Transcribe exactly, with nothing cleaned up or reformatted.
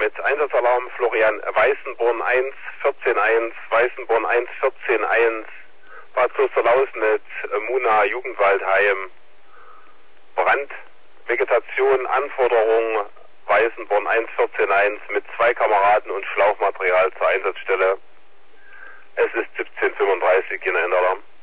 mit Einsatzalarm Florian Weißenborn eins vierzehn eins, Weißenborn eins vierzehn eins, Bad Sosterlaus mit Muna Jugendwaldheim, Brand, Vegetation, Anforderung, Weißenborn eins vierzehn eins mit zwei Kameraden und Schlauchmaterial zur Einsatzstelle. Es ist siebzehn Uhr fünfunddreißig, in Alarm.